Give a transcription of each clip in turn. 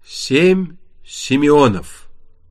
7 Симеонов.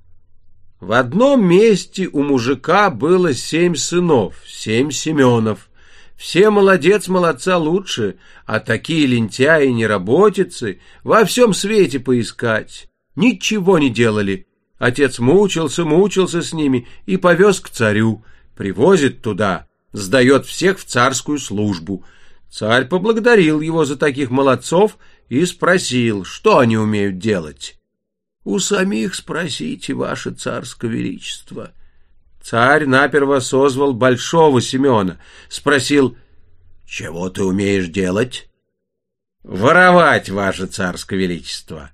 В одном месте у мужика было 7 сынов, 7 Семенов. Все молодец молодца лучше, а такие лентяи неработицы во всем свете поискать. Ничего не делали. Отец мучился с ними и повез к царю. Привозит туда, сдает всех в царскую службу. Царь поблагодарил его за таких молодцов и спросил, что они умеют делать. «У самих спросите, ваше царское величество». Царь наперво созвал большого Семена, спросил, «Чего ты умеешь делать?» «Воровать, ваше царское величество».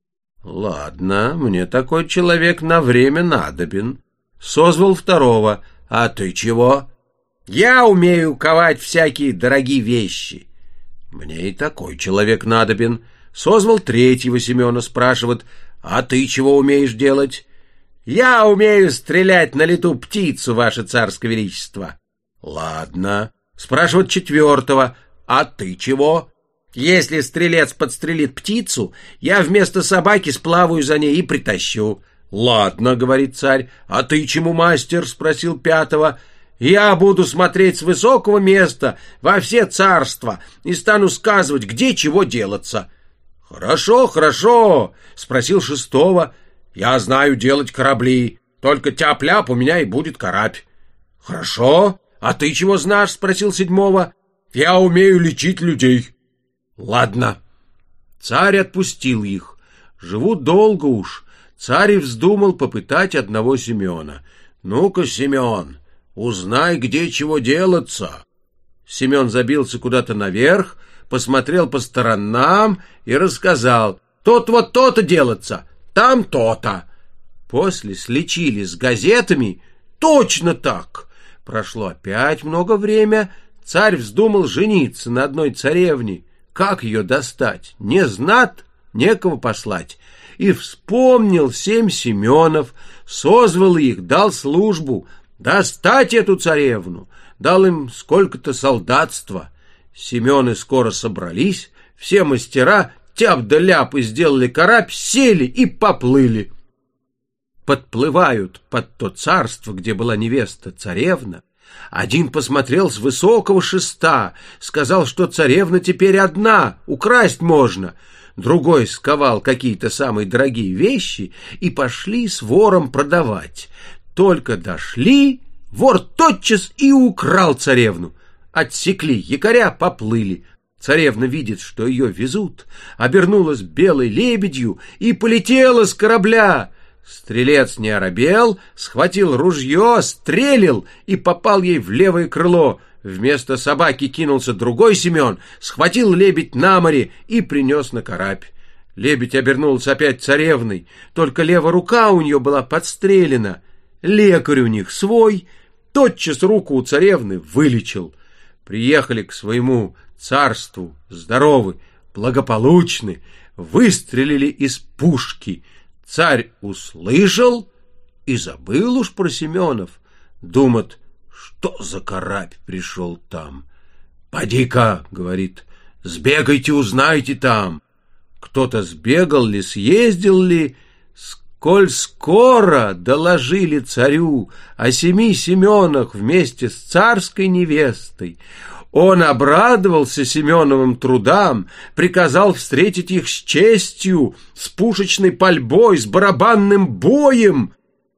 «Ладно, мне такой человек на время надобен». Созвал второго, «А ты чего?» «Я умею ковать всякие дорогие вещи». «Мне и такой человек надобен». Созвал третьего Семена, спрашивает, «А ты чего умеешь делать?» «Я умею стрелять на лету птицу, ваше царское величество». «Ладно». Спрашивает четвертого, «А ты чего?» «Если стрелец подстрелит птицу, я вместо собаки сплаваю за ней и притащу». «Ладно», — говорит царь, «а ты чему мастер?» — спросил пятого. «Я буду смотреть с высокого места во все царства и стану сказывать, где чего делаться». «Хорошо, хорошо», — спросил шестого. «Я знаю делать корабли, только тяп-ляп у меня и будет карабь». «Хорошо, а ты чего знаешь?» — спросил седьмого. «Я умею лечить людей». «Ладно». Царь отпустил их. Живут долго уж. Царь вздумал попытать одного Семена. «Ну-ка, Семен, узнай, где чего делаться». Семен забился куда-то наверх, посмотрел по сторонам и рассказал. «Тут вот то-то делаться, там то-то». После сличили с газетами. Точно так. Прошло опять много времени. Царь вздумал жениться на одной царевне. Как ее достать? Не знат, некого послать. И вспомнил 7 Семенов, созвал их, дал службу. Достать эту царевну. Дал им сколько-то солдатства. Семены скоро собрались, все мастера тяп да ляп и сделали карабь, сели и поплыли. Подплывают под то царство, где была невеста царевна. Один посмотрел с высокого шеста, сказал, что царевна теперь одна, украсть можно. Другой сковал какие-то самые дорогие вещи и пошли с вором продавать. Только дошли, вор тотчас и украл царевну. Отсекли якоря, поплыли. Царевна видит, что ее везут, обернулась белой лебедью и полетела с корабля. Стрелец не оробел, схватил ружье, стрелил и попал ей в левое крыло. Вместо собаки кинулся другой Семен, схватил лебедь на море и принес на карабь. Лебедь обернулся опять царевной, только левая рука у нее была подстрелена. Лекарь у них свой, тотчас руку у царевны вылечил. Приехали к своему царству, здоровы, благополучны, выстрелили из пушки. Царь услышал и забыл уж про Семенов. Думает, что за карабь пришел там. «Поди-ка», — говорит, — «сбегайте, узнайте там». Кто-то сбегал ли, съездил ли, сколь скоро доложили царю о 7 Семенах вместе с царской невестой. Он обрадовался Семеновым трудам, приказал встретить их с честью, с пушечной пальбой, с барабанным боем.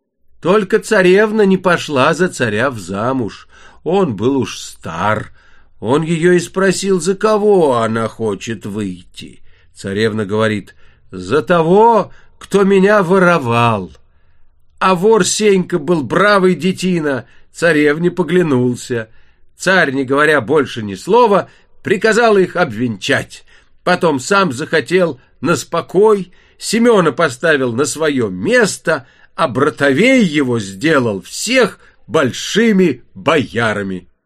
Только царевна не пошла за царя взамуж. Он был уж стар. Он ее и спросил, за кого она хочет выйти. Царевна говорит, за того, кто меня воровал. А вор Сенька был бравый детина, царевне поглянулся. Царь, не говоря больше ни слова, приказал их обвенчать. Потом сам захотел на спокой, Семена поставил на свое место, а братовей его сделал всех большими боярами.